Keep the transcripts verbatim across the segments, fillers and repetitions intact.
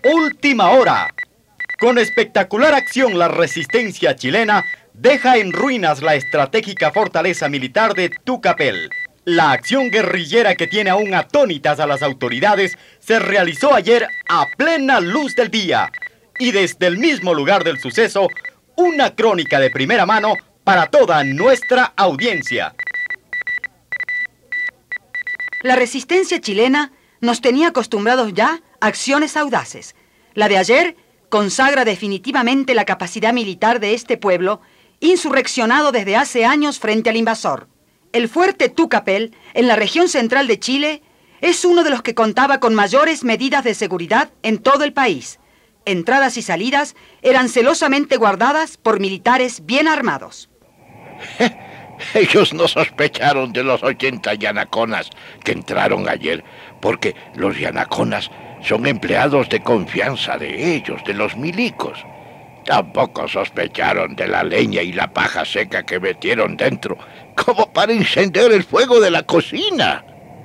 Última hora. Con espectacular acción, la resistencia chilena deja en ruinas la estratégica fortaleza militar de Tucapel. La acción guerrillera que tiene aún atónitas a las autoridades se realizó ayer a plena luz del día. Y desde el mismo lugar del suceso, una crónica de primera mano para toda nuestra audiencia. La resistencia chilena nos tenía acostumbrados ya a acciones audaces. La de ayer consagra definitivamente la capacidad militar de este pueblo, insurreccionado desde hace años frente al invasor. El fuerte Tucapel, en la región central de Chile, es uno de los que contaba con mayores medidas de seguridad en todo el país. Entradas y salidas eran celosamente guardadas por militares bien armados. Ellos no sospecharon de los ochenta yanaconas que entraron ayer, porque los yanaconas son empleados de confianza de ellos, de los milicos. Tampoco sospecharon de la leña y la paja seca que metieron dentro, como para encender el fuego de la cocina.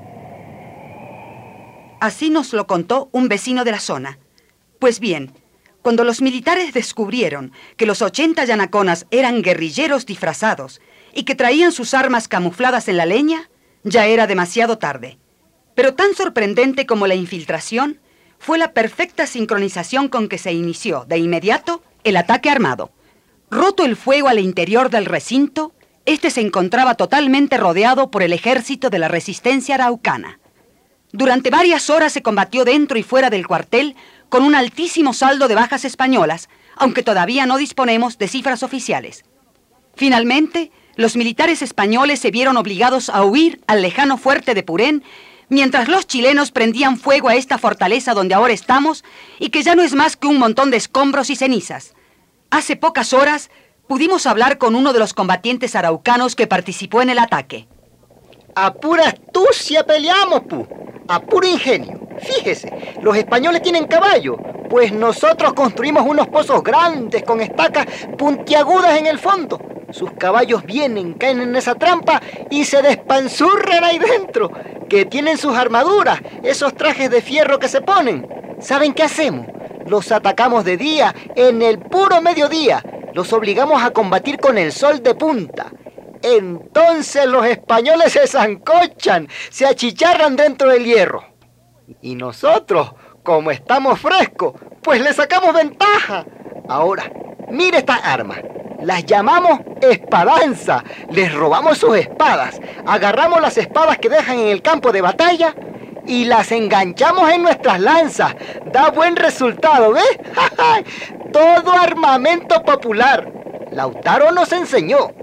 Así nos lo contó un vecino de la zona. Pues bien, cuando los militares descubrieron que los ochenta yanaconas eran guerrilleros disfrazados y que traían sus armas camufladas en la leña, ya era demasiado tarde. Pero tan sorprendente como la infiltración fue la perfecta sincronización con que se inició de inmediato el ataque armado. Roto el fuego al interior del recinto, este se encontraba totalmente rodeado por el ejército de la resistencia araucana. Durante varias horas se combatió dentro y fuera del cuartel con un altísimo saldo de bajas españolas, aunque todavía no disponemos de cifras oficiales. Finalmente, los militares españoles se vieron obligados a huir al lejano fuerte de Purén, mientras los chilenos prendían fuego a esta fortaleza donde ahora estamos y que ya no es más que un montón de escombros y cenizas. Hace pocas horas pudimos hablar con uno de los combatientes araucanos que participó en el ataque. A pura astucia peleamos, pu. A puro ingenio. Fíjese, los españoles tienen caballo, pues nosotros construimos unos pozos grandes con estacas puntiagudas en el fondo. Sus caballos vienen, caen en esa trampa y se despanzurran ahí dentro, que tienen sus armaduras, esos trajes de fierro que se ponen. ¿Saben qué hacemos? Los atacamos de día, en el puro mediodía. Los obligamos a combatir con el sol de punta. Entonces los españoles se zancochan, se achicharran dentro del hierro. Y nosotros, como estamos frescos, pues le sacamos ventaja. Ahora, mire estas armas. Las llamamos espadanza. Les robamos sus espadas. Agarramos las espadas que dejan en el campo de batalla y las enganchamos en nuestras lanzas. Da buen resultado, ¿ves? Todo armamento popular. Lautaro nos enseñó.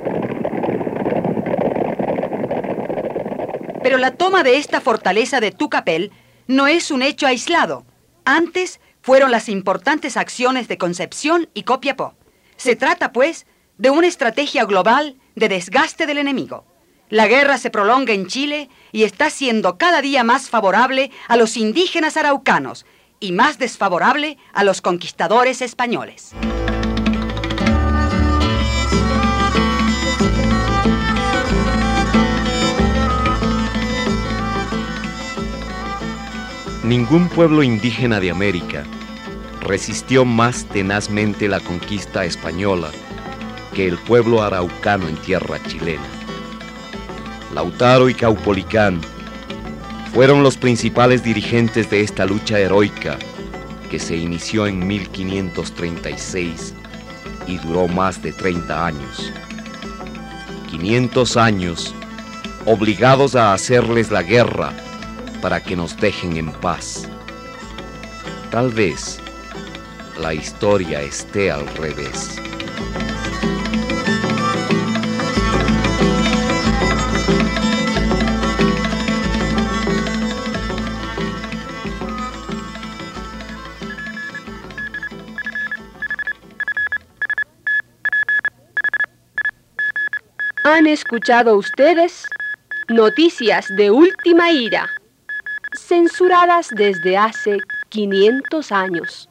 Pero la toma de esta fortaleza de Tucapel no es un hecho aislado. Antes fueron las importantes acciones de Concepción y Copiapó. Se trata, pues, de una estrategia global de desgaste del enemigo. La guerra se prolonga en Chile y está siendo cada día más favorable a los indígenas araucanos y más desfavorable a los conquistadores españoles. Ningún pueblo indígena de América resistió más tenazmente la conquista española que el pueblo araucano en tierra chilena. Lautaro y Caupolicán fueron los principales dirigentes de esta lucha heroica que se inició en mil quinientos treinta y seis y duró más de treinta años. quinientos años obligados a hacerles la guerra para que nos dejen en paz. Tal vez la historia esté al revés. Han escuchado ustedes noticias de última hora, censuradas desde hace quinientos años.